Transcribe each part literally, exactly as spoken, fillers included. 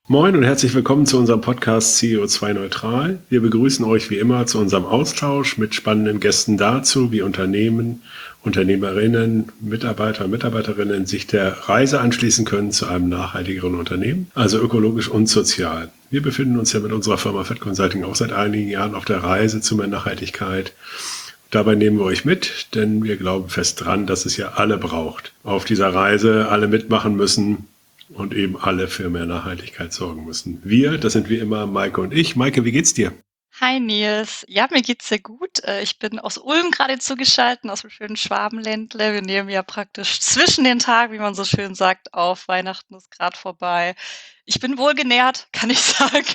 Moin und herzlich willkommen zu unserem Podcast C E O zwei Neutral. Wir begrüßen euch wie immer zu unserem Austausch mit spannenden Gästen dazu, wie Unternehmen, Unternehmerinnen, Mitarbeiter, Mitarbeiterinnen sich der Reise anschließen können zu einem nachhaltigeren Unternehmen, also ökologisch und sozial. Wir befinden uns ja mit unserer Firma Fett Consulting auch seit einigen Jahren auf der Reise zu mehr Nachhaltigkeit. Dabei nehmen wir euch mit, denn wir glauben fest dran, dass es ja alle braucht. Auf dieser Reise alle mitmachen müssen und eben alle für mehr Nachhaltigkeit sorgen müssen. Wir, das sind wie immer Maike und ich. Maike, wie geht's dir? Hi Nils. Ja, mir geht's sehr gut. Äh, Ich bin aus Ulm gerade zugeschaltet, aus dem schönen Schwabenländle. Wir nehmen ja praktisch zwischen den Tagen, wie man so schön sagt, auf. Weihnachten ist gerade vorbei. Ich bin wohlgenährt, kann ich sagen,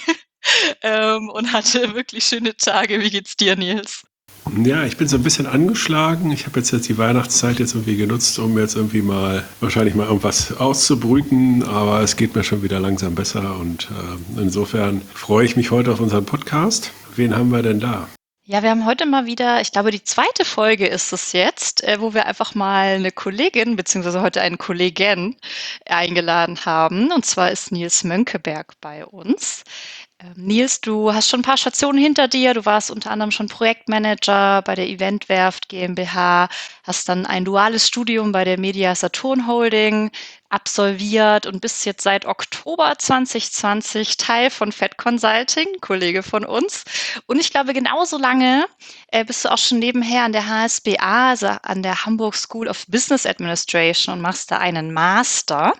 ähm, und hatte wirklich schöne Tage. Wie geht's dir, Nils? Ja, ich bin so ein bisschen angeschlagen. Ich habe jetzt, jetzt die Weihnachtszeit jetzt irgendwie genutzt, um jetzt irgendwie mal, wahrscheinlich mal irgendwas auszubrüten, aber es geht mir schon wieder langsam besser und äh, insofern freue ich mich heute auf unseren Podcast. Wen haben wir denn da? Ja, wir haben heute mal wieder, ich glaube, die zweite Folge ist es jetzt, äh, wo wir einfach mal eine Kollegin, beziehungsweise heute einen Kollegen eingeladen haben. Und zwar ist Nils Mönckeberg bei uns. Ähm, Nils, du hast schon ein paar Stationen hinter dir. Du warst unter anderem schon Projektmanager bei der Eventwerft GmbH, hast dann ein duales Studium bei der Media Saturn Holding absolviert und bist jetzt seit Oktober zwanzig zwanzig Teil von Fett Consulting, Kollege von uns. Und ich glaube, genauso lange äh, bist du auch schon nebenher an der H S B A, also an der Hamburg School of Business Administration und machst da einen Master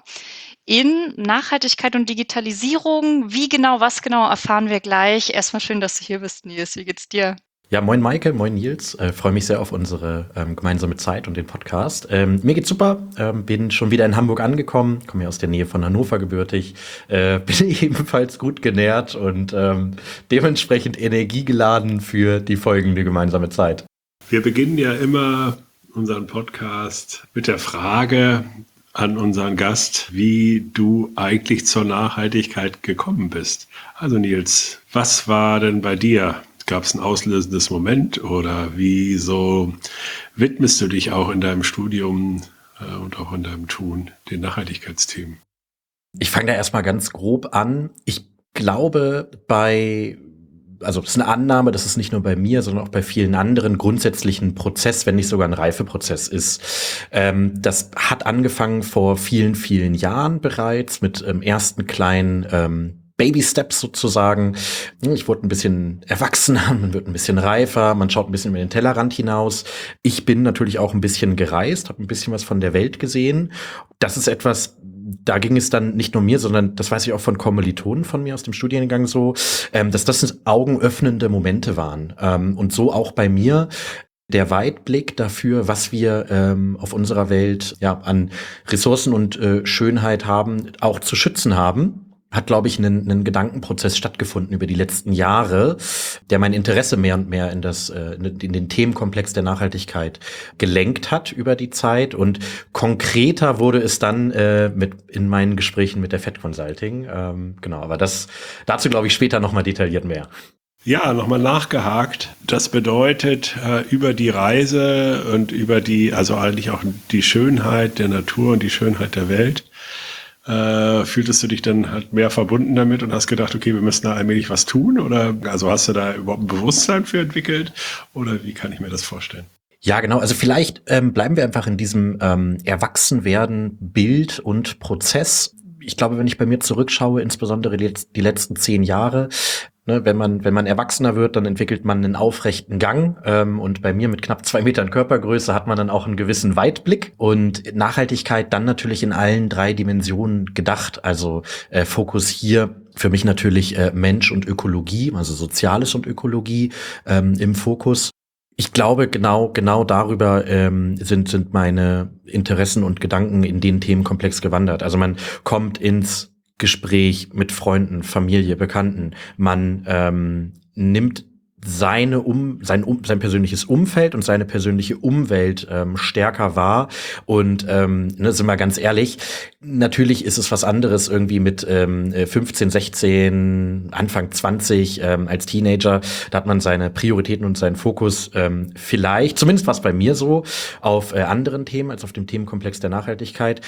in Nachhaltigkeit und Digitalisierung. Wie genau, was genau, erfahren wir gleich. Erstmal schön, dass du hier bist, Nils. Wie geht's dir? Ja, moin Maike, moin Nils. Äh, Freue mich sehr auf unsere ähm, gemeinsame Zeit und den Podcast. Ähm, mir geht's super. Ähm, bin schon wieder in Hamburg angekommen. Komme ja aus der Nähe von Hannover gebürtig. Äh, bin ebenfalls gut genährt und ähm, dementsprechend energiegeladen für die folgende gemeinsame Zeit. Wir beginnen ja immer unseren Podcast mit der Frage an unseren Gast, wie du eigentlich zur Nachhaltigkeit gekommen bist. Also Nils, was war denn bei dir? Gab es ein auslösendes Moment oder wieso widmest du dich auch in deinem Studium äh, und auch in deinem Tun den Nachhaltigkeitsthemen? Ich fange da erstmal ganz grob an. Ich glaube, bei also das ist eine Annahme, dass es nicht nur bei mir, sondern auch bei vielen anderen grundsätzlich ein Prozess, wenn nicht sogar ein Reifeprozess ist. Ähm, das hat angefangen vor vielen, vielen Jahren bereits mit ähm, ersten kleinen ähm, Baby-Steps sozusagen. Ich wurde ein bisschen erwachsener, man wird ein bisschen reifer, man schaut ein bisschen über den Tellerrand hinaus. Ich bin natürlich auch ein bisschen gereist, habe ein bisschen was von der Welt gesehen. Das ist etwas, da ging es dann nicht nur mir, sondern das weiß ich auch von Kommilitonen von mir aus dem Studiengang so, ähm, dass das augenöffnende Momente waren. Ähm, und so auch bei mir. Der Weitblick dafür, was wir ähm, auf unserer Welt ja an Ressourcen und äh, Schönheit haben, auch zu schützen haben, hat, glaube ich, einen, einen Gedankenprozess stattgefunden über die letzten Jahre, der mein Interesse mehr und mehr in das äh, in den Themenkomplex der Nachhaltigkeit gelenkt hat über die Zeit. Und konkreter wurde es dann äh, mit in meinen Gesprächen mit der Fett Consulting. Ähm, genau, aber das dazu, glaube ich, später nochmal detailliert mehr. Ja, nochmal nachgehakt. Das bedeutet, äh, über die Reise und über die, also eigentlich auch die Schönheit der Natur und die Schönheit der Welt, Äh, fühltest du dich dann halt mehr verbunden damit und hast gedacht, okay, wir müssen da allmählich was tun? Oder also hast du da überhaupt ein Bewusstsein für entwickelt? Oder wie kann ich mir das vorstellen? Ja, genau. Also vielleicht ähm, bleiben wir einfach in diesem ähm, Erwachsenwerden, Bild und Prozess. Ich glaube, wenn ich bei mir zurückschaue, insbesondere die, die letzten zehn Jahre, ne, wenn man wenn man erwachsener wird, dann entwickelt man einen aufrechten Gang. Ähm, und bei mir mit knapp zwei Metern Körpergröße hat man dann auch einen gewissen Weitblick und Nachhaltigkeit dann natürlich in allen drei Dimensionen gedacht. Also äh, Fokus hier für mich natürlich äh, Mensch und Ökologie, also Soziales und Ökologie ähm, im Fokus. Ich glaube, genau, genau darüber ähm, sind sind meine Interessen und Gedanken in den Themenkomplex gewandert. Also man kommt ins Gespräch mit Freunden, Familie, Bekannten. Man ähm, nimmt seine um sein um sein persönliches Umfeld und seine persönliche Umwelt ähm, stärker wahr und ähm, ne, sind wir ganz ehrlich, natürlich ist es was anderes irgendwie mit ähm, fünfzehn, sechzehn, Anfang zwanzig ähm, als Teenager, da hat man seine Prioritäten und seinen Fokus ähm, vielleicht, zumindest war es bei mir so, auf äh, anderen Themen als auf dem Themenkomplex der Nachhaltigkeit.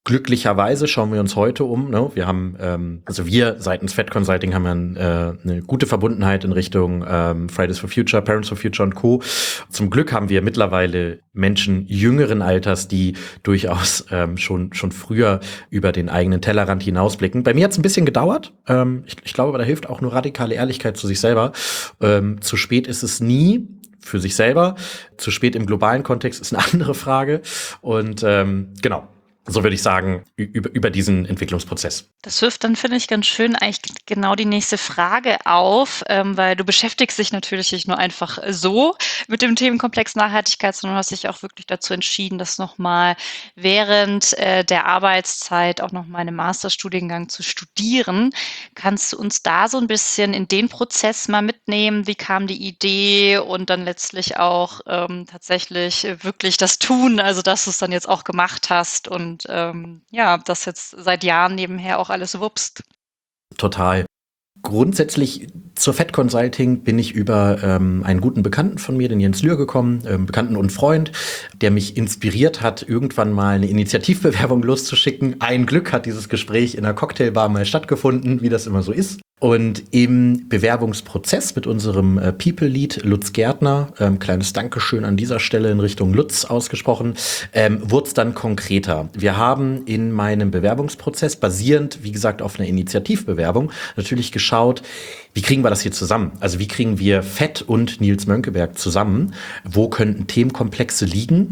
Glücklicherweise schauen wir uns heute um. Ne? Wir haben, ähm, also wir seitens Fed Consulting haben ein, äh, eine gute Verbundenheit in Richtung ähm, Fridays for Future, Parents for Future und Co. Zum Glück haben wir mittlerweile Menschen jüngeren Alters, die durchaus ähm, schon schon früher über den eigenen Tellerrand hinausblicken. Bei mir hat es ein bisschen gedauert. Ähm, ich, ich glaube, aber da hilft auch nur radikale Ehrlichkeit zu sich selber. Ähm, zu spät ist es nie. Für sich selber. Zu spät im globalen Kontext ist eine andere Frage. Und ähm, genau. So würde ich sagen, über, über diesen Entwicklungsprozess. Das wirft dann, finde ich, ganz schön eigentlich genau die nächste Frage auf, ähm, weil du beschäftigst dich natürlich nicht nur einfach so mit dem Themenkomplex Nachhaltigkeit, sondern hast dich auch wirklich dazu entschieden, das nochmal während äh, der Arbeitszeit auch nochmal in einem Masterstudiengang zu studieren. Kannst du uns da so ein bisschen in den Prozess mal mitnehmen? Wie kam die Idee und dann letztlich auch ähm, tatsächlich wirklich das Tun, also dass du es dann jetzt auch gemacht hast und Und ähm, ja, das jetzt seit Jahren nebenher auch alles wuppst. Total. Grundsätzlich zur Fed Consulting bin ich über ähm, einen guten Bekannten von mir, den Jens Lühr, gekommen, ähm, Bekannten und Freund, der mich inspiriert hat, irgendwann mal eine Initiativbewerbung loszuschicken. Ein Glück hat dieses Gespräch in einer Cocktailbar mal stattgefunden, wie das immer so ist. Und im Bewerbungsprozess mit unserem äh, People Lead Lutz Gärtner, ähm, kleines Dankeschön an dieser Stelle in Richtung Lutz ausgesprochen, ähm, wurde es dann konkreter. Wir haben in meinem Bewerbungsprozess basierend, wie gesagt, auf einer Initiativbewerbung natürlich geschaut, wie kriegen wir das hier zusammen? Also wie kriegen wir Fed und Nils Mönckeberg zusammen? Wo könnten Themenkomplexe liegen?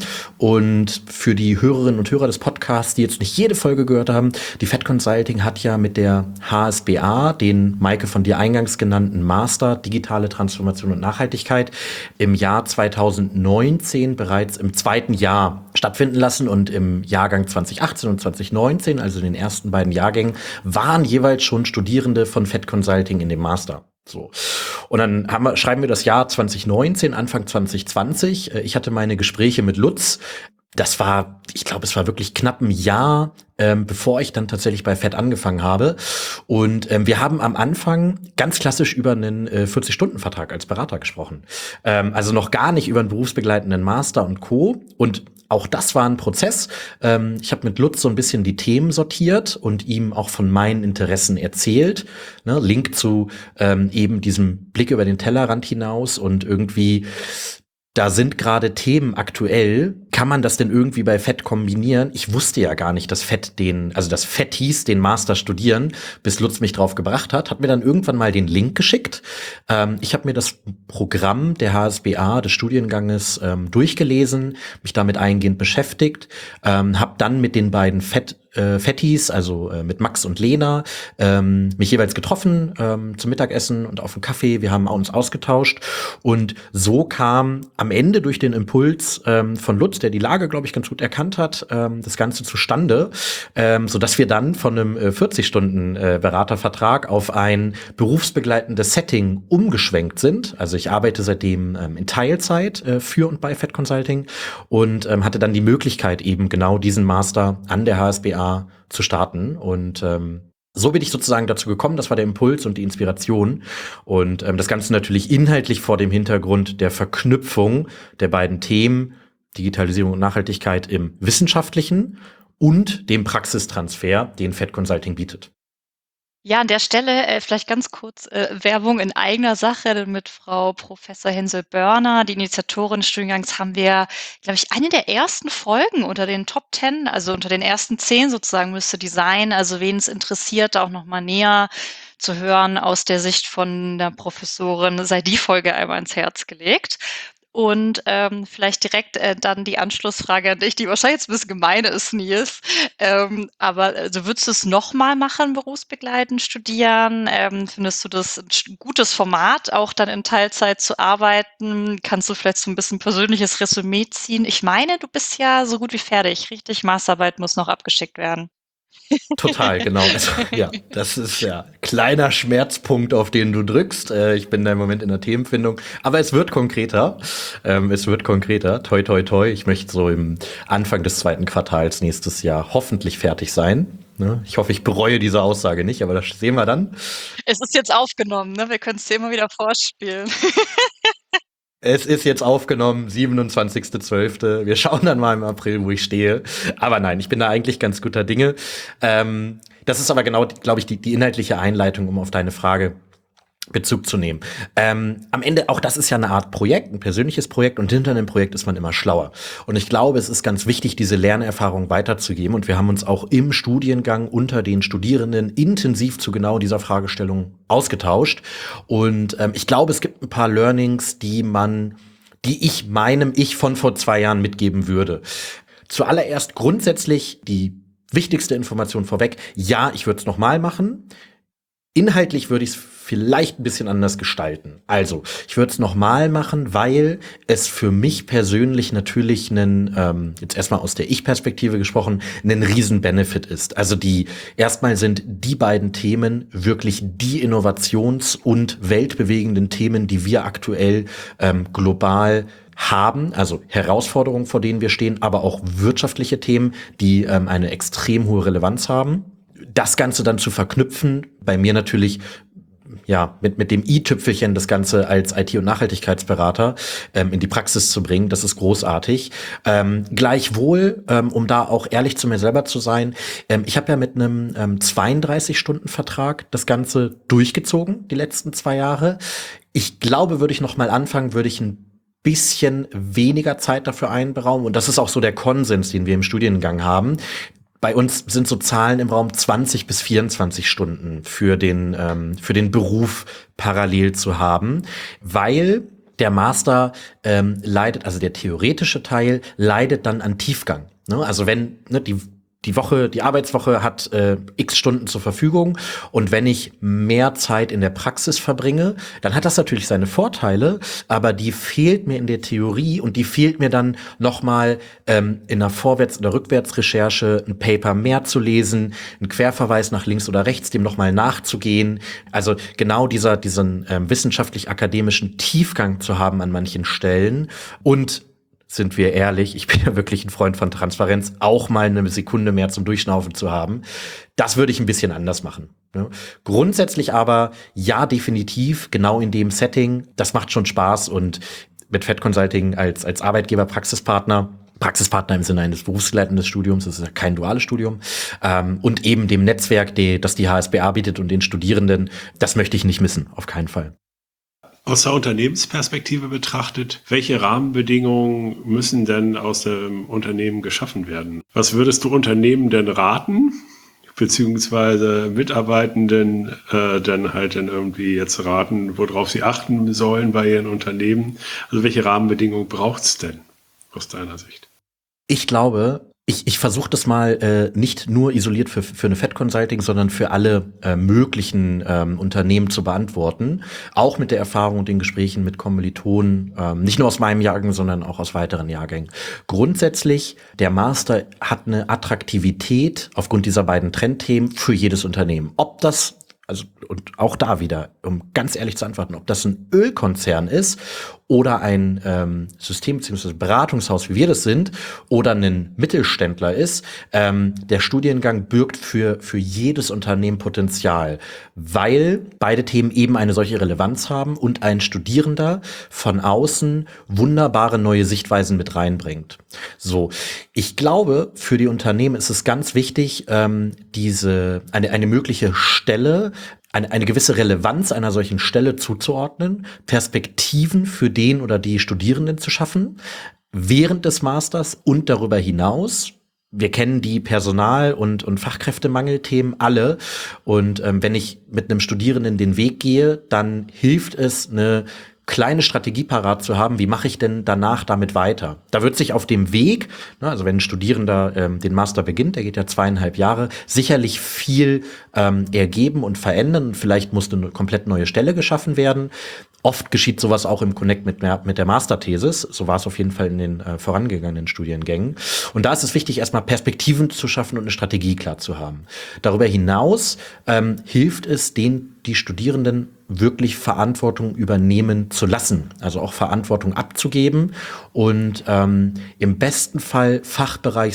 Und für die Hörerinnen und Hörer des Podcasts, die jetzt nicht jede Folge gehört haben, die Fed Consulting hat ja mit der H S B A, den Maike von dir eingangs genannten Master Digitale Transformation und Nachhaltigkeit, im Jahr zweitausendneunzehn bereits im zweiten Jahr stattfinden lassen. Und im Jahrgang zweitausendachtzehn und zweitausendneunzehn, also in den ersten beiden Jahrgängen, waren jeweils schon Studierende von Fed Consulting in dem Master. So. Und dann haben wir, schreiben wir das Jahr zweitausendneunzehn, Anfang zwanzig zwanzig. Ich hatte meine Gespräche mit Lutz. Das war, ich glaube, es war wirklich knapp ein Jahr, ähm, bevor ich dann tatsächlich bei Fed angefangen habe. Und ähm, wir haben am Anfang ganz klassisch über einen äh, vierzig-Stunden-Vertrag als Berater gesprochen. Ähm, also noch gar nicht über einen berufsbegleitenden Master und Co. Und auch das war ein Prozess. Ähm, ich habe mit Lutz so ein bisschen die Themen sortiert und ihm auch von meinen Interessen erzählt. Ne, Link zu ähm, eben diesem Blick über den Tellerrand hinaus und irgendwie da sind gerade Themen aktuell. Kann man das denn irgendwie bei Fed kombinieren? Ich wusste ja gar nicht, dass Fed den, also dass Fettis den Master studieren, bis Lutz mich drauf gebracht hat. Hat mir dann irgendwann mal den Link geschickt. Ähm, ich habe mir das Programm der H S B A, des Studienganges, ähm, durchgelesen, mich damit eingehend beschäftigt, ähm, habe dann mit den beiden Fed Äh, Fettis, also äh, mit Max und Lena, ähm, mich jeweils getroffen ähm, zum Mittagessen und auf einen Kaffee. Wir haben uns ausgetauscht und so kam am Ende durch den Impuls ähm, von Lutz, der die Lage, glaube ich, ganz gut erkannt hat, ähm, das Ganze zustande, ähm, so dass wir dann von einem äh, vierzig-Stunden-Beratervertrag auf ein berufsbegleitendes Setting umgeschwenkt sind. Also ich arbeite seitdem ähm, in Teilzeit äh, für und bei Fed Consulting und ähm, hatte dann die Möglichkeit, eben genau diesen Master an der H S B A zu starten. Und ähm, so bin ich sozusagen dazu gekommen. Das war der Impuls und die Inspiration. Und ähm, das Ganze natürlich inhaltlich vor dem Hintergrund der Verknüpfung der beiden Themen Digitalisierung und Nachhaltigkeit im Wissenschaftlichen und dem Praxistransfer, den Fed Consulting bietet. Ja, an der Stelle äh, vielleicht ganz kurz äh, Werbung in eigener Sache mit Frau Professor Hensel-Börner, die Initiatorin des Studiengangs, haben wir, glaube ich, eine der ersten Folgen unter den Top Ten, also unter den ersten zehn sozusagen müsste die sein. Also wen es interessiert, auch noch mal näher zu hören aus der Sicht von der Professorin, sei die Folge einmal ins Herz gelegt. Und ähm, vielleicht direkt äh, dann die Anschlussfrage an dich, die wahrscheinlich jetzt ein bisschen gemein ist, Nils. Ähm, aber also würdest du es nochmal machen, berufsbegleitend studieren? Ähm, findest du das ein sch- gutes Format, auch dann in Teilzeit zu arbeiten? Kannst du vielleicht so ein bisschen persönliches Resümee ziehen? Ich meine, du bist ja so gut wie fertig, richtig? Masterarbeit muss noch abgeschickt werden. Total, genau. Also, ja, das ist ja kleiner Schmerzpunkt, auf den du drückst. Äh, ich bin da im Moment in der Themenfindung, aber es wird konkreter. Ähm, es wird konkreter. Toi, toi, toi. Ich möchte so im Anfang des zweiten Quartals nächstes Jahr hoffentlich fertig sein. Ne? Ich hoffe, ich bereue diese Aussage nicht, aber das sehen wir dann. Es ist jetzt aufgenommen, ne? Wir können es dir immer wieder vorspielen. Es ist jetzt aufgenommen, siebenundzwanzigster zwölfter Wir schauen dann mal im April, wo ich stehe. Aber nein, ich bin da eigentlich ganz guter Dinge. Ähm, das ist aber genau, glaube ich, die, die inhaltliche Einleitung, um auf deine Frage Bezug zu nehmen. Ähm, am Ende, auch das ist ja eine Art Projekt, ein persönliches Projekt, und hinter einem Projekt ist man immer schlauer. Und ich glaube, es ist ganz wichtig, diese Lernerfahrung weiterzugeben. Und wir haben uns auch im Studiengang unter den Studierenden intensiv zu genau dieser Fragestellung ausgetauscht. Und ähm, ich glaube, es gibt ein paar Learnings, die man, die ich meinem Ich von vor zwei Jahren mitgeben würde. Zuallererst grundsätzlich die wichtigste Information vorweg. Ja, ich würde es nochmal machen. Inhaltlich würde ich es vielleicht ein bisschen anders gestalten. Also, ich würde es nochmal machen, weil es für mich persönlich natürlich einen, ähm, jetzt erstmal aus der Ich-Perspektive gesprochen, einen riesen Benefit ist. Also die, erstmal sind die beiden Themen wirklich die Innovations- und weltbewegenden Themen, die wir aktuell ähm, global haben, also Herausforderungen, vor denen wir stehen, aber auch wirtschaftliche Themen, die ähm, eine extrem hohe Relevanz haben. Das Ganze dann zu verknüpfen, bei mir natürlich ja mit mit dem i-Tüpfelchen das Ganze als I T- und Nachhaltigkeitsberater ähm, in die Praxis zu bringen, das ist großartig. Ähm, gleichwohl, ähm, um da auch ehrlich zu mir selber zu sein, ähm, ich habe ja mit einem ähm, zweiunddreißig-Stunden-Vertrag das Ganze durchgezogen, die letzten zwei Jahre. Ich glaube, würde ich noch mal anfangen, würde ich ein bisschen weniger Zeit dafür einberaumen. Und das ist auch so der Konsens, den wir im Studiengang haben. Bei uns sind so Zahlen im Raum zwanzig bis vierundzwanzig Stunden für den, ähm, für den Beruf parallel zu haben, weil der Master ähm, leidet, also der theoretische Teil leidet dann an Tiefgang. Ne? Also wenn ne, die Die Woche, die Arbeitswoche hat äh, x Stunden zur Verfügung, und wenn ich mehr Zeit in der Praxis verbringe, dann hat das natürlich seine Vorteile, aber die fehlt mir in der Theorie, und die fehlt mir dann nochmal ähm, in einer Vorwärts- oder Rückwärtsrecherche, ein Paper mehr zu lesen, einen Querverweis nach links oder rechts, dem nochmal nachzugehen. Also genau dieser diesen ähm, wissenschaftlich-akademischen Tiefgang zu haben an manchen Stellen. Und sind wir ehrlich, ich bin ja wirklich ein Freund von Transparenz, auch mal eine Sekunde mehr zum Durchschnaufen zu haben. Das würde ich ein bisschen anders machen. Ne? Grundsätzlich aber, ja, definitiv, genau in dem Setting, das macht schon Spaß, und mit Fed Consulting als, als Arbeitgeber, Praxispartner, Praxispartner im Sinne eines berufsgeleitenden Studiums, das ist ja kein duales Studium, ähm, und eben dem Netzwerk, die, das die H S B A bietet, und den Studierenden, das möchte ich nicht missen, auf keinen Fall. Aus der Unternehmensperspektive betrachtet, welche Rahmenbedingungen müssen denn aus dem Unternehmen geschaffen werden? Was würdest du Unternehmen denn raten, beziehungsweise Mitarbeitenden äh, dann halt dann irgendwie jetzt raten, worauf sie achten sollen bei ihren Unternehmen? Also welche Rahmenbedingungen braucht es denn aus deiner Sicht? Ich glaube, ich, ich versuche das mal äh, nicht nur isoliert für, für eine Fed Consulting, sondern für alle äh, möglichen ähm, Unternehmen zu beantworten. Auch mit der Erfahrung und den Gesprächen mit Kommilitonen, ähm, nicht nur aus meinem Jahrgang, sondern auch aus weiteren Jahrgängen. Grundsätzlich, der Master hat eine Attraktivität aufgrund dieser beiden Trendthemen für jedes Unternehmen. Ob das, also und auch da wieder, um ganz ehrlich zu antworten, ob das ein Ölkonzern ist oder ein ähm, System- bzw. Beratungshaus, wie wir das sind, oder ein Mittelständler ist, ähm, der Studiengang birgt für für jedes Unternehmen Potenzial, weil beide Themen eben eine solche Relevanz haben und ein Studierender von außen wunderbare neue Sichtweisen mit reinbringt. So, ich glaube, für die Unternehmen ist es ganz wichtig, ähm, diese eine eine mögliche Stelle, Eine, eine gewisse Relevanz einer solchen Stelle zuzuordnen, Perspektiven für den oder die Studierenden zu schaffen, während des Masters und darüber hinaus. Wir kennen die Personal- und, und Fachkräftemangelthemen alle. Und ähm, wenn ich mit einem Studierenden den Weg gehe, dann hilft es, eine kleine Strategie parat zu haben, wie mache ich denn danach damit weiter? Da wird sich auf dem Weg, ne, also wenn ein Studierender ähm, den Master beginnt, der geht ja zweieinhalb Jahre, sicherlich viel ähm, ergeben und verändern. Vielleicht muss eine komplett neue Stelle geschaffen werden. Oft geschieht sowas auch im Connect mit, mit der Masterthesis. So war es auf jeden Fall in den äh, vorangegangenen Studiengängen. Und da ist es wichtig, erstmal Perspektiven zu schaffen und eine Strategie klar zu haben. Darüber hinaus ähm, hilft es, den die Studierenden wirklich Verantwortung übernehmen zu lassen, also auch Verantwortung abzugeben und ähm, im besten Fall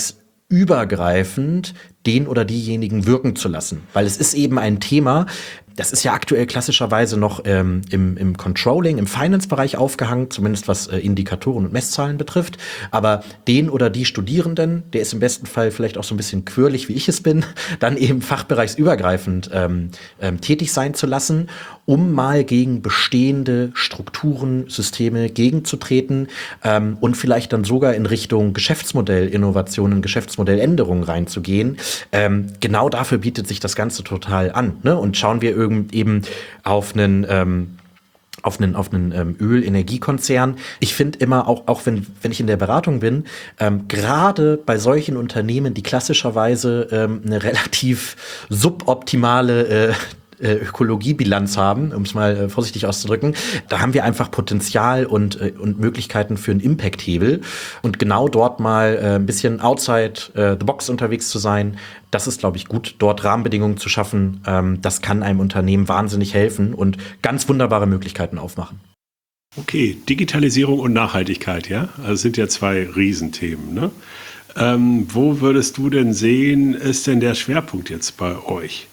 fachbereichsübergreifend den oder diejenigen wirken zu lassen. Weil es ist eben ein Thema, das ist ja aktuell klassischerweise noch ähm, im, im Controlling, im Finance-Bereich aufgehangen, zumindest was äh, Indikatoren und Messzahlen betrifft. Aber den oder die Studierenden, der ist im besten Fall vielleicht auch so ein bisschen quirlig, wie ich es bin, dann eben fachbereichsübergreifend ähm, ähm, tätig sein zu lassen, um mal gegen bestehende Strukturen, Systeme gegenzutreten ähm, und vielleicht dann sogar in Richtung Geschäftsmodellinnovationen, Geschäftsmodelländerungen reinzugehen. Ähm, genau dafür bietet sich das Ganze total an. Ne? Und schauen wir irgend eben auf einen ähm, auf einen auf einen ähm, Öl-Energiekonzern. Ich finde immer, auch auch wenn wenn ich in der Beratung bin, ähm, gerade bei solchen Unternehmen, die klassischerweise ähm, eine relativ suboptimale äh, äh, Ökologiebilanz haben, um es mal äh, vorsichtig auszudrücken, da haben wir einfach Potenzial und äh, und Möglichkeiten für einen Impact-Hebel. Und genau dort mal äh, ein bisschen outside äh, the box unterwegs zu sein, das ist, glaube ich, gut, dort Rahmenbedingungen zu schaffen. Ähm, das kann einem Unternehmen wahnsinnig helfen und ganz wunderbare Möglichkeiten aufmachen. Okay, Digitalisierung und Nachhaltigkeit, ja? Also sind ja zwei Riesenthemen, ne? Ähm, wo würdest du denn sehen, ist denn der Schwerpunkt jetzt bei euch?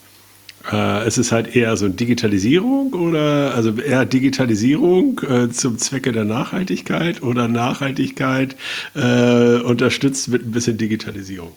Äh, ist es halt eher so Digitalisierung oder also eher Digitalisierung äh, zum Zwecke der Nachhaltigkeit oder Nachhaltigkeit äh, unterstützt mit ein bisschen Digitalisierung?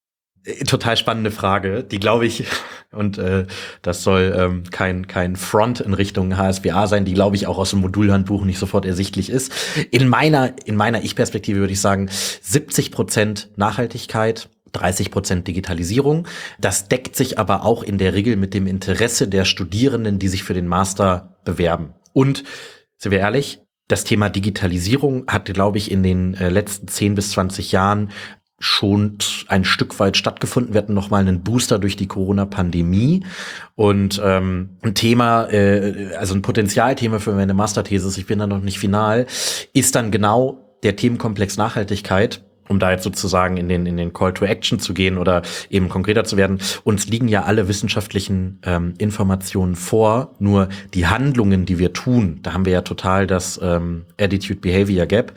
Total spannende Frage, die glaube ich, und äh, das soll ähm, kein kein Front in Richtung H S B A sein, die glaube ich auch aus dem Modulhandbuch nicht sofort ersichtlich ist. In meiner in meiner Ich-Perspektive würde ich sagen, siebzig Prozent Nachhaltigkeit, dreißig Prozent Digitalisierung. Das deckt sich aber auch in der Regel mit dem Interesse der Studierenden, die sich für den Master bewerben. Und sind wir ehrlich, das Thema Digitalisierung hat, glaube ich, in den äh, letzten zehn bis zwanzig Jahren schon ein Stück weit stattgefunden. Wir hatten noch mal einen Booster durch die Corona-Pandemie und ähm, ein Thema, äh, also ein Potenzialthema für meine Masterthesis, ich bin da noch nicht final, ist dann genau der Themenkomplex Nachhaltigkeit. Um da jetzt sozusagen in den in den Call to Action zu gehen oder eben konkreter zu werden. Uns liegen ja alle wissenschaftlichen ähm, Informationen vor, nur die Handlungen, die wir tun, da haben wir ja total das ähm, Attitude-Behavior Gap.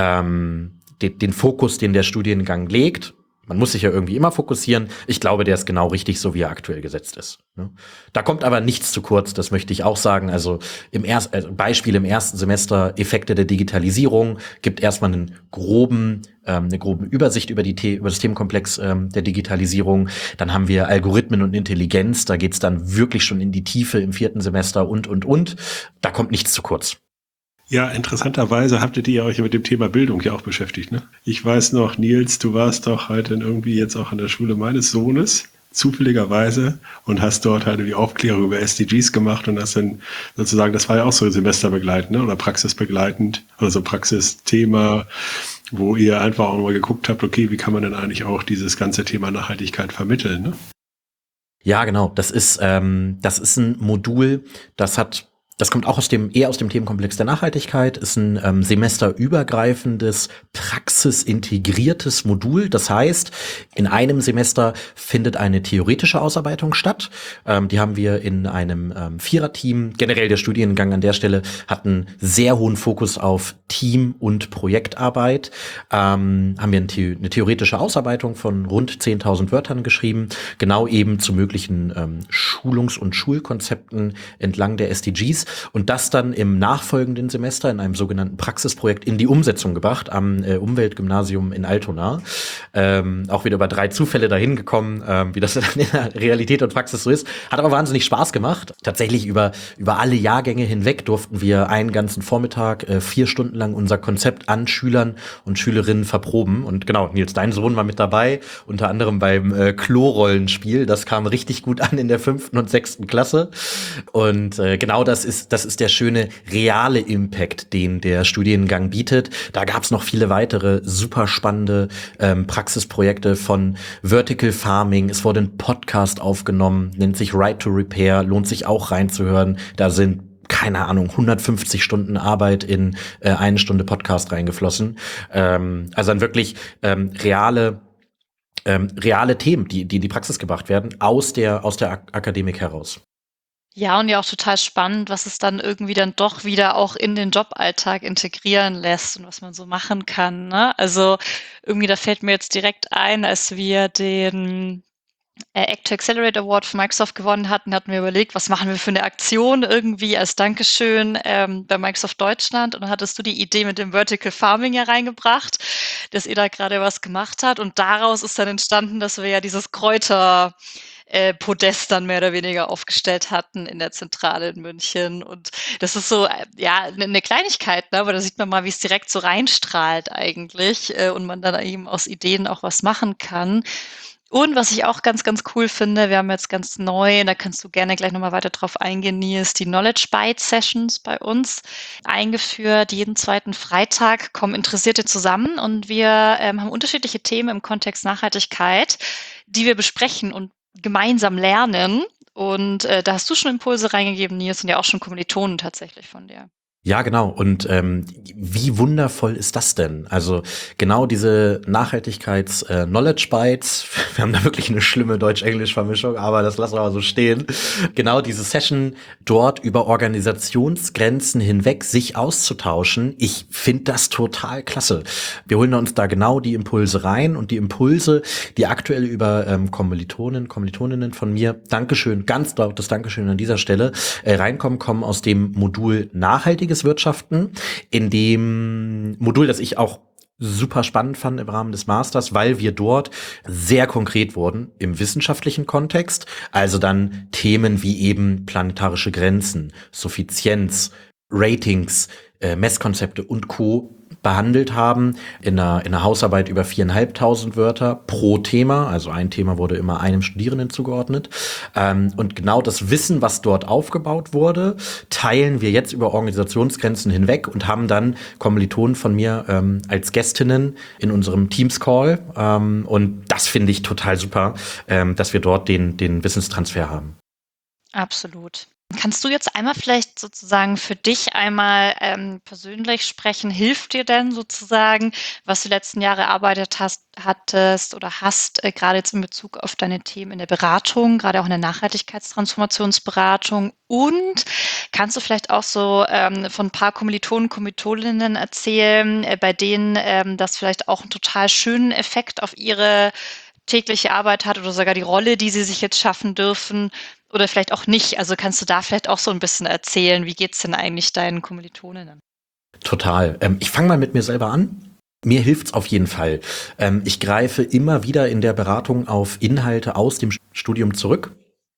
Ähm, den, den Fokus, den der Studiengang legt. Man muss sich ja irgendwie immer fokussieren. Ich glaube, der ist genau richtig, so wie er aktuell gesetzt ist. Ne? Da kommt aber nichts zu kurz, das möchte ich auch sagen. Also im ersten also Beispiel im ersten Semester Effekte der Digitalisierung gibt erstmal einen groben, ähm, eine grobe Übersicht über die The- über das Themenkomplex ähm, der Digitalisierung. Dann haben wir Algorithmen und Intelligenz. Da geht's dann wirklich schon in die Tiefe im vierten Semester und und und. Da kommt nichts zu kurz. Ja, interessanterweise habt ihr euch mit dem Thema Bildung ja auch beschäftigt, ne? Ich weiß noch, Nils, du warst doch halt dann irgendwie jetzt auch an der Schule meines Sohnes, zufälligerweise, und hast dort halt die Aufklärung über S D Gs gemacht und hast dann sozusagen, das war ja auch so semesterbegleitend, ne? Oder praxisbegleitend, oder so Praxisthema, wo ihr einfach auch mal geguckt habt, okay, wie kann man denn eigentlich auch dieses ganze Thema Nachhaltigkeit vermitteln, ne? Ja, genau. Das ist ähm, das ist ein Modul, das hat Das kommt auch aus dem eher aus dem Themenkomplex der Nachhaltigkeit, ist ein ähm, semesterübergreifendes, praxisintegriertes Modul. Das heißt, in einem Semester findet eine theoretische Ausarbeitung statt. Ähm, die haben wir in einem ähm, Viererteam. Generell der Studiengang an der Stelle hat einen sehr hohen Fokus auf Team- und Projektarbeit. Ähm, haben wir eine, The- eine theoretische Ausarbeitung von rund zehntausend Wörtern geschrieben, genau eben zu möglichen ähm, Schulungs- und Schulkonzepten entlang der S D Gs. Und das dann im nachfolgenden Semester in einem sogenannten Praxisprojekt in die Umsetzung gebracht am äh, Umweltgymnasium in Altona. Ähm, auch wieder über drei Zufälle dahin gekommen, ähm, wie das dann in der Realität und Praxis so ist. Hat aber wahnsinnig Spaß gemacht. Tatsächlich über über alle Jahrgänge hinweg durften wir einen ganzen Vormittag äh, vier Stunden lang unser Konzept an Schülern und Schülerinnen verproben. Und genau, Nils, dein Sohn war mit dabei, unter anderem beim äh, Klo-Rollenspiel. Das kam richtig gut an in der fünften und sechsten Klasse. Und äh, genau das ist das ist der schöne reale Impact, den der Studiengang bietet. Da gab es noch viele weitere super spannende ähm, Praxisprojekte von Vertical Farming. Es wurde ein Podcast aufgenommen, nennt sich Right to Repair, lohnt sich auch reinzuhören. Da sind keine Ahnung, hundertfünfzig Stunden Arbeit in äh, eine Stunde Podcast reingeflossen. Ähm, also dann wirklich ähm, reale ähm, reale Themen, die, die in die Praxis gebracht werden, aus der aus der Ak- Akademik heraus. Ja, und ja auch total spannend, was es dann irgendwie dann doch wieder auch in den Joballtag integrieren lässt und was man so machen kann, ne? Also irgendwie, da fällt mir jetzt direkt ein, als wir den äh, Act to Accelerate Award von Microsoft gewonnen hatten, hatten wir überlegt, was machen wir für eine Aktion irgendwie als Dankeschön ähm, bei Microsoft Deutschland. Und dann hattest du die Idee mit dem Vertical Farming ja reingebracht, dass ihr da gerade was gemacht habt. Und daraus ist dann entstanden, dass wir ja dieses Kräuter äh, Podest dann mehr oder weniger aufgestellt hatten in der Zentrale in München. Und das ist so, äh, ja, eine ne Kleinigkeit, ne? Aber da sieht man mal, wie es direkt so reinstrahlt eigentlich äh, und man dann eben aus Ideen auch was machen kann. Und was ich auch ganz, ganz cool finde, wir haben jetzt ganz neu, da kannst du gerne gleich nochmal weiter drauf eingehen, Nils, die Knowledge Bite Sessions bei uns eingeführt. Jeden zweiten Freitag kommen Interessierte zusammen und wir ähm, haben unterschiedliche Themen im Kontext Nachhaltigkeit, die wir besprechen und gemeinsam lernen. Und äh, da hast du schon Impulse reingegeben, Nils, und ja auch schon Kommilitonen tatsächlich von dir. Ja, genau. Und ähm, wie wundervoll ist das denn? Also genau diese Nachhaltigkeits-Knowledge-Bites, wir haben da wirklich eine schlimme Deutsch-Englisch-Vermischung, aber das lassen wir mal so stehen. Genau diese Session, dort über Organisationsgrenzen hinweg sich auszutauschen, ich finde das total klasse. Wir holen uns da genau die Impulse rein und die Impulse, die aktuell über ähm, Kommilitonen, Kommilitoninnen von mir, Dankeschön, ganz lautes Dankeschön an dieser Stelle, äh, reinkommen, kommen aus dem Modul Nachhaltige Wirtschaften, in dem Modul, das ich auch super spannend fand im Rahmen des Masters, weil wir dort sehr konkret wurden im wissenschaftlichen Kontext, also dann Themen wie eben planetarische Grenzen, Suffizienz, Ratings, äh, Messkonzepte und Co. behandelt haben, in einer, in einer Hausarbeit über viereinhalbtausend Wörter pro Thema, also ein Thema wurde immer einem Studierenden zugeordnet. Ähm, und genau das Wissen, was dort aufgebaut wurde, teilen wir jetzt über Organisationsgrenzen hinweg und haben dann Kommilitonen von mir ähm, als Gästinnen in unserem Teams-Call. Ähm, und das finde ich total super, ähm, dass wir dort den, den Wissenstransfer haben. Absolut. Kannst du jetzt einmal vielleicht sozusagen für dich einmal ähm, persönlich sprechen? Hilft dir denn sozusagen, was du die letzten Jahre erarbeitet hast, hattest oder hast, äh, gerade jetzt in Bezug auf deine Themen in der Beratung, gerade auch in der Nachhaltigkeitstransformationsberatung? Und kannst du vielleicht auch so ähm, von ein paar Kommilitonen, Kommilitoninnen erzählen, äh, bei denen ähm, das vielleicht auch einen total schönen Effekt auf ihre tägliche Arbeit hat oder sogar die Rolle, die sie sich jetzt schaffen dürfen? Oder vielleicht auch nicht. Also kannst du da vielleicht auch so ein bisschen erzählen, wie geht's denn eigentlich deinen Kommilitoninnen? Total. Ähm, ich fange mal mit mir selber an. Mir hilft's auf jeden Fall. Ähm, ich greife immer wieder in der Beratung auf Inhalte aus dem Studium zurück.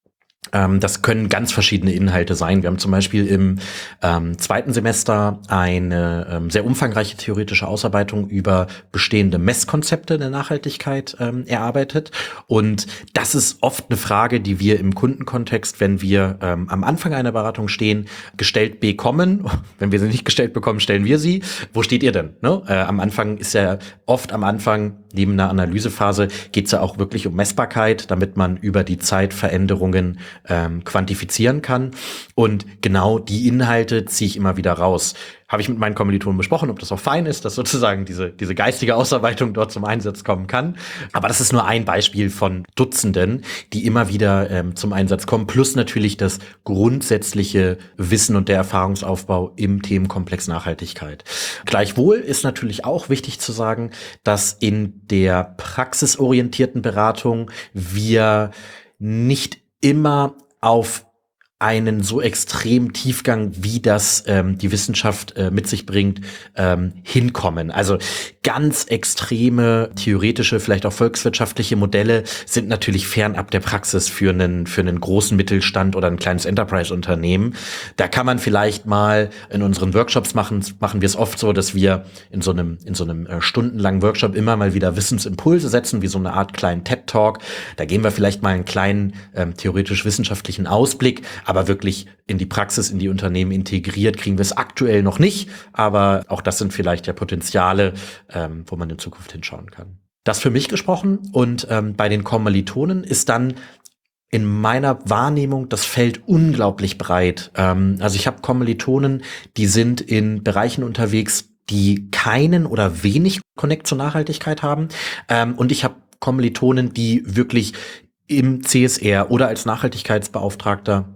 Ähm, das können ganz verschiedene Inhalte sein. Wir haben zum Beispiel im ähm, zweiten Semester eine ähm, sehr umfangreiche theoretische Ausarbeitung über bestehende Messkonzepte der Nachhaltigkeit ähm, erarbeitet. Und das ist oft eine Frage, die wir im Kundenkontext, wenn wir ähm, am Anfang einer Beratung stehen, gestellt bekommen. Wenn wir sie nicht gestellt bekommen, stellen wir sie. Wo steht ihr denn? Ne? Äh, am Anfang ist ja oft am Anfang, neben einer Analysephase, geht's ja auch wirklich um Messbarkeit, damit man über die Zeit Veränderungen Ähm, quantifizieren kann. Und genau die Inhalte ziehe ich immer wieder raus. Habe ich mit meinen Kommilitonen besprochen, ob das auch fein ist, dass sozusagen diese, diese geistige Ausarbeitung dort zum Einsatz kommen kann. Aber das ist nur ein Beispiel von Dutzenden, die immer wieder ähm, zum Einsatz kommen. Plus natürlich das grundsätzliche Wissen und der Erfahrungsaufbau im Themenkomplex Nachhaltigkeit. Gleichwohl ist natürlich auch wichtig zu sagen, dass in der praxisorientierten Beratung wir nicht immer auf einen so extremen Tiefgang, wie das ähm, die Wissenschaft äh, mit sich bringt, ähm, hinkommen. Also ganz extreme theoretische, vielleicht auch volkswirtschaftliche Modelle sind natürlich fernab der Praxis für einen für einen großen Mittelstand oder ein kleines Enterprise-Unternehmen. Da kann man vielleicht mal in unseren Workshops machen, machen wir es oft so, dass wir in so einem in so einem äh, stundenlangen Workshop immer mal wieder Wissensimpulse setzen, wie so eine Art kleinen TED-Talk. Da geben wir vielleicht mal einen kleinen ähm, theoretisch-wissenschaftlichen Ausblick, aber wirklich in die Praxis, in die Unternehmen integriert, kriegen wir es aktuell noch nicht. Aber auch das sind vielleicht ja Potenziale, ähm, wo man in Zukunft hinschauen kann. Das für mich gesprochen. Und ähm, bei den Kommilitonen ist dann in meiner Wahrnehmung das Feld unglaublich breit. Ähm, also ich habe Kommilitonen, die sind in Bereichen unterwegs, die keinen oder wenig Connect zur Nachhaltigkeit haben. Ähm, und ich habe Kommilitonen, die wirklich im C S R oder als Nachhaltigkeitsbeauftragter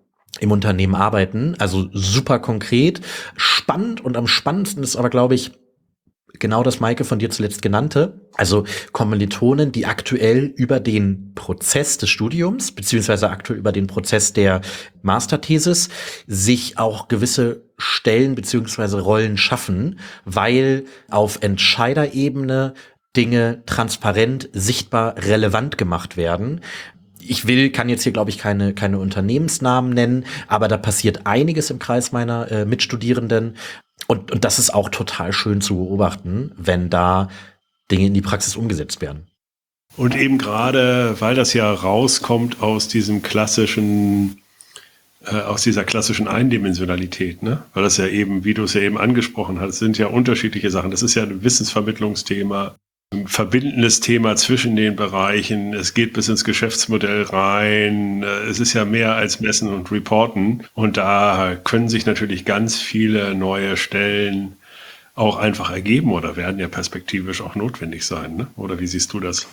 im Unternehmen arbeiten, also super konkret, spannend und am spannendsten ist aber, glaube ich, genau das, Maike, von dir zuletzt genannte. Also Kommilitonen, die aktuell über den Prozess des Studiums, beziehungsweise aktuell über den Prozess der Masterthesis, sich auch gewisse Stellen beziehungsweise Rollen schaffen, weil auf Entscheiderebene Dinge transparent, sichtbar, relevant gemacht werden. Ich will, kann jetzt hier, glaube ich, keine, keine Unternehmensnamen nennen, aber da passiert einiges im Kreis meiner äh, Mitstudierenden. Und, und das ist auch total schön zu beobachten, wenn da Dinge in die Praxis umgesetzt werden. Und eben gerade, weil das ja rauskommt aus diesem klassischen, äh, aus dieser klassischen Eindimensionalität, ne? Weil das ja eben, wie du es ja eben angesprochen hast, sind ja unterschiedliche Sachen. Das ist ja ein Wissensvermittlungsthema, ein verbindendes Thema zwischen den Bereichen. Es geht bis ins Geschäftsmodell rein. Es ist ja mehr als Messen und Reporten. Und da können sich natürlich ganz viele neue Stellen auch einfach ergeben oder werden ja perspektivisch auch notwendig sein, ne? Oder wie siehst du das?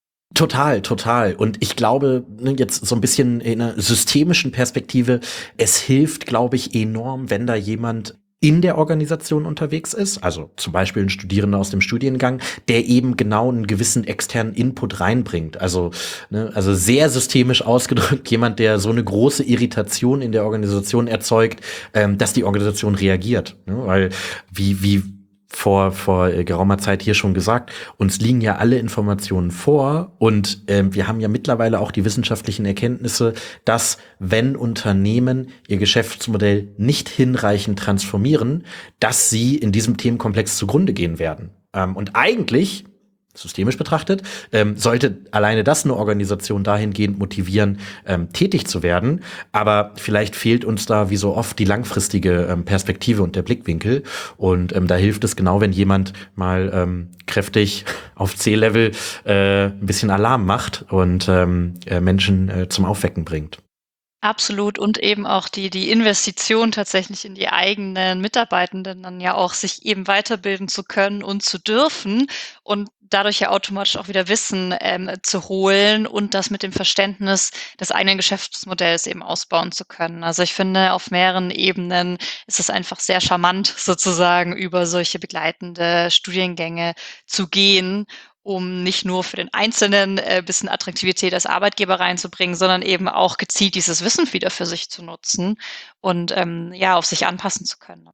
Total, total. Und ich glaube, jetzt so ein bisschen in einer systemischen Perspektive, es hilft, glaube ich, enorm, wenn da jemand in der Organisation unterwegs ist, also zum Beispiel ein Studierender aus dem Studiengang, der eben genau einen gewissen externen Input reinbringt. Also, ne, also sehr systemisch ausgedrückt, jemand, der so eine große Irritation in der Organisation erzeugt, ähm, dass die Organisation reagiert. Ne? Weil wie wie vor vor geraumer Zeit hier schon gesagt, uns liegen ja alle Informationen vor und ähm, wir haben ja mittlerweile auch die wissenschaftlichen Erkenntnisse, dass wenn Unternehmen ihr Geschäftsmodell nicht hinreichend transformieren, dass sie in diesem Themenkomplex zugrunde gehen werden. Ähm, und eigentlich, systemisch betrachtet, ähm, sollte alleine das eine Organisation dahingehend motivieren, ähm, tätig zu werden. Aber vielleicht fehlt uns da wie so oft die langfristige ähm, Perspektive und der Blickwinkel. Und ähm, da hilft es genau, wenn jemand mal ähm, kräftig auf C-Level äh, ein bisschen Alarm macht und ähm, äh, Menschen äh, zum Aufwecken bringt. Absolut. Und eben auch die die Investition tatsächlich in die eigenen Mitarbeitenden dann ja auch sich eben weiterbilden zu können und zu dürfen und dadurch ja automatisch auch wieder Wissen, ähm, zu holen und das mit dem Verständnis des eigenen Geschäftsmodells eben ausbauen zu können. Also, ich finde, auf mehreren Ebenen ist es einfach sehr charmant sozusagen, über solche begleitende Studiengänge zu gehen, um nicht nur für den Einzelnen, äh, bisschen Attraktivität als Arbeitgeber reinzubringen, sondern eben auch gezielt dieses Wissen wieder für sich zu nutzen und, ähm, ja, auf sich anpassen zu können.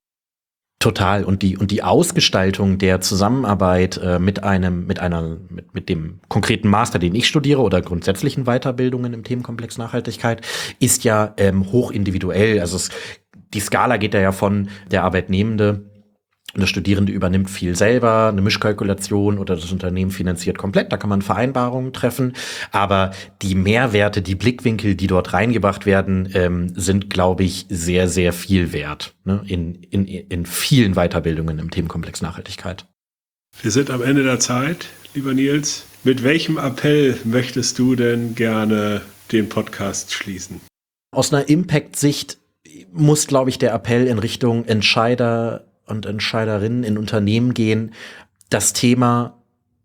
Total. Und die, und die Ausgestaltung der Zusammenarbeit äh, mit einem, mit einer, mit, mit dem konkreten Master, den ich studiere oder grundsätzlichen Weiterbildungen im Themenkomplex Nachhaltigkeit, ist ja ähm, hoch individuell. Also es, die Skala geht da ja von der Arbeitnehmende, der Studierende übernimmt viel selber, eine Mischkalkulation oder das Unternehmen finanziert komplett, da kann man Vereinbarungen treffen. Aber die Mehrwerte, die Blickwinkel, die dort reingebracht werden, ähm, sind, glaube ich, sehr, sehr viel wert, ne? in, in, in vielen Weiterbildungen im Themenkomplex Nachhaltigkeit. Wir sind am Ende der Zeit, lieber Nils. Mit welchem Appell möchtest du denn gerne den Podcast schließen? Aus einer Impact-Sicht muss, glaube ich, der Appell in Richtung Entscheider und Entscheiderinnen in Unternehmen gehen, das Thema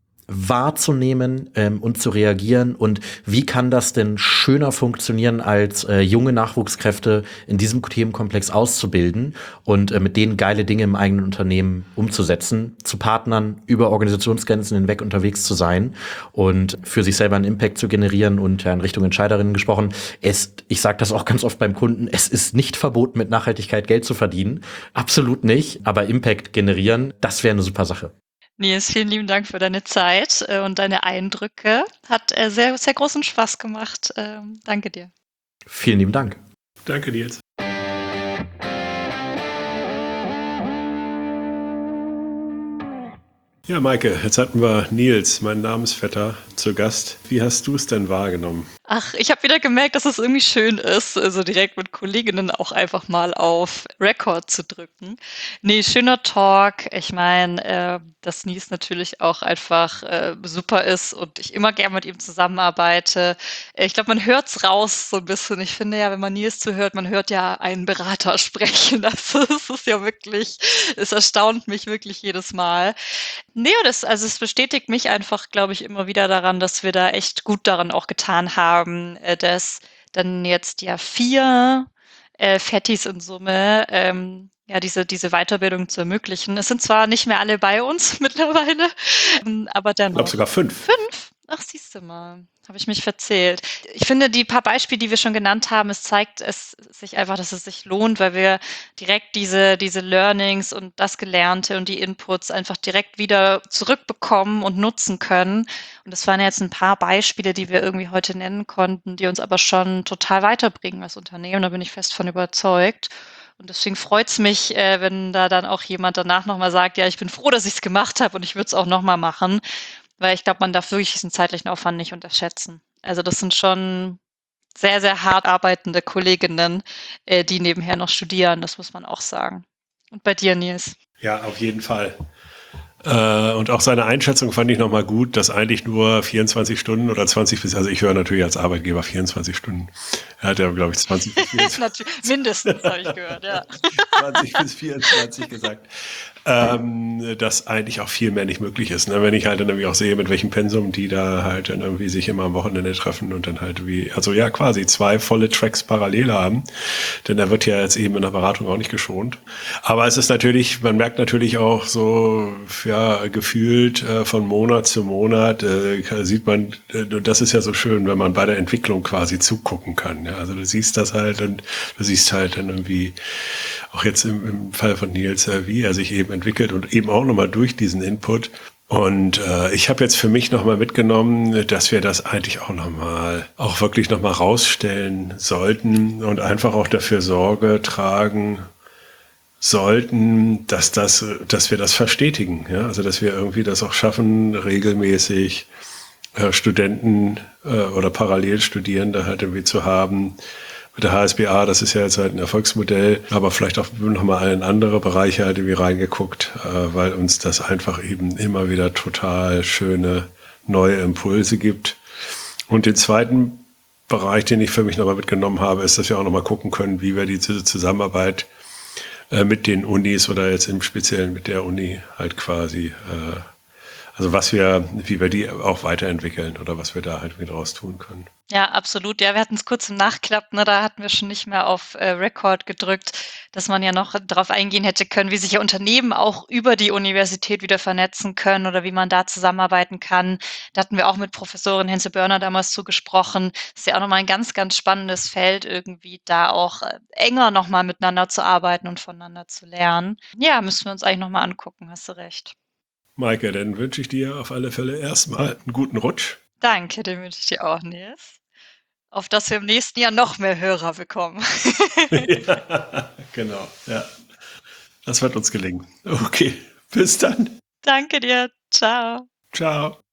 wahrzunehmen ähm, und zu reagieren und wie kann das denn schöner funktionieren, als äh, junge Nachwuchskräfte in diesem Themenkomplex auszubilden und äh, mit denen geile Dinge im eigenen Unternehmen umzusetzen, zu Partnern über Organisationsgrenzen hinweg unterwegs zu sein und für sich selber einen Impact zu generieren und ja, in Richtung Entscheiderinnen gesprochen. Es, ich sage das auch ganz oft beim Kunden, es ist nicht verboten, mit Nachhaltigkeit Geld zu verdienen. Absolut nicht, aber Impact generieren, das wäre eine super Sache. Nils, vielen lieben Dank für deine Zeit, äh, und deine Eindrücke. Hat, äh, sehr sehr großen Spaß gemacht. Ähm, danke dir. Vielen lieben Dank. Danke, Nils. Ja, Maike, jetzt hatten wir Nils, mein Namensvetter, zu Gast. Wie hast du es denn wahrgenommen? Ach, ich habe wieder gemerkt, dass es irgendwie schön ist, also direkt mit Kolleginnen auch einfach mal auf Record zu drücken. Ne, schöner Talk. Ich meine, äh, dass Nils natürlich auch einfach, äh, super ist und ich immer gern mit ihm zusammenarbeite. Äh, ich glaube, man hört's raus so ein bisschen. Ich finde ja, wenn man Nils zuhört, man hört ja einen Berater sprechen. Also, es ist ja wirklich es erstaunt mich wirklich jedes Mal. Ne, das also, es bestätigt mich einfach, glaube ich, immer wieder daran, dass wir da echt gut daran auch getan haben, äh, dass dann jetzt ja vier äh, Fatties in Summe, ähm, ja, diese diese Weiterbildung zu ermöglichen. Es sind zwar nicht mehr alle bei uns mittlerweile, ähm, aber Ich glaube dennoch. sogar fünf. fünf? Ach, siehst du mal, habe ich mich verzählt. Ich finde, die paar Beispiele, die wir schon genannt haben, es zeigt es sich einfach, dass es sich lohnt, weil wir direkt diese diese Learnings und das Gelernte und die Inputs einfach direkt wieder zurückbekommen und nutzen können. Und das waren jetzt ein paar Beispiele, die wir irgendwie heute nennen konnten, die uns aber schon total weiterbringen als Unternehmen. Da bin ich fest von überzeugt. Und deswegen freut's mich, äh, wenn da dann auch jemand danach noch mal sagt: „Ja, ich bin froh, dass ich's gemacht habe und ich würde es auch noch mal machen.“ Weil ich glaube, man darf wirklich diesen zeitlichen Aufwand nicht unterschätzen. Also, das sind schon sehr, sehr hart arbeitende Kolleginnen, äh, die nebenher noch studieren, das muss man auch sagen. Und bei dir, Nils? Ja, auf jeden Fall. Äh, und auch seine Einschätzung fand ich nochmal gut, dass eigentlich nur vierundzwanzig Stunden oder zwanzig bis, also ich höre natürlich als Arbeitgeber vierundzwanzig Stunden. Er hat ja, glaube ich, zwanzig bis vierundzwanzig. Natürlich, mindestens, habe ich gehört, ja. zwanzig bis vierundzwanzig gesagt, ähm, dass eigentlich auch viel mehr nicht möglich ist. Ne? Wenn ich halt dann irgendwie auch sehe, mit welchem Pensum die da halt dann irgendwie sich immer am Wochenende treffen und dann halt wie, also ja, quasi zwei volle Tracks parallel haben, denn da wird ja jetzt eben in der Beratung auch nicht geschont. Aber es ist natürlich, man merkt natürlich auch so, ja, gefühlt äh, von Monat zu Monat äh, sieht man, äh, das ist ja so schön, wenn man bei der Entwicklung quasi zugucken kann. Ja? Also du siehst das halt und du siehst halt dann irgendwie, auch jetzt im, im Fall von Nils, äh, wie er sich eben entwickelt und eben auch nochmal durch diesen Input. Und äh, ich habe jetzt für mich nochmal mitgenommen, dass wir das eigentlich auch nochmal, auch wirklich nochmal rausstellen sollten und einfach auch dafür Sorge tragen sollten, dass das, dass wir das verstetigen, ja, also dass wir irgendwie das auch schaffen, regelmäßig äh, Studenten äh, oder Parallelstudierende halt irgendwie zu haben. Mit der H S B A, das ist ja jetzt halt ein Erfolgsmodell, aber vielleicht auch nochmal in andere Bereiche halt irgendwie reingeguckt, äh, weil uns das einfach eben immer wieder total schöne neue Impulse gibt. Und den zweiten Bereich, den ich für mich nochmal mitgenommen habe, ist, dass wir auch nochmal gucken können, wie wir diese Zusammenarbeit äh, mit den Unis oder jetzt im Speziellen mit der Uni halt quasi, äh, also was wir, wie wir die auch weiterentwickeln oder was wir da halt wieder draus tun können. Ja, absolut. Ja, wir hatten es kurz im Nachklapp, ne, da hatten wir schon nicht mehr auf äh, Record gedrückt, dass man ja noch darauf eingehen hätte können, wie sich ja Unternehmen auch über die Universität wieder vernetzen können oder wie man da zusammenarbeiten kann. Da hatten wir auch mit Professorin Hense Börner damals zu gesprochen. Das ist ja auch nochmal ein ganz, ganz spannendes Feld, irgendwie da auch äh, enger nochmal miteinander zu arbeiten und voneinander zu lernen. Ja, müssen wir uns eigentlich nochmal angucken, hast du recht. Maike, dann wünsche ich dir auf alle Fälle erstmal einen guten Rutsch. Danke, den wünsche ich dir auch, Nils. Auf dass wir im nächsten Jahr noch mehr Hörer bekommen. Ja, genau, ja. Das wird uns gelingen. Okay, bis dann. Danke dir. Ciao. Ciao.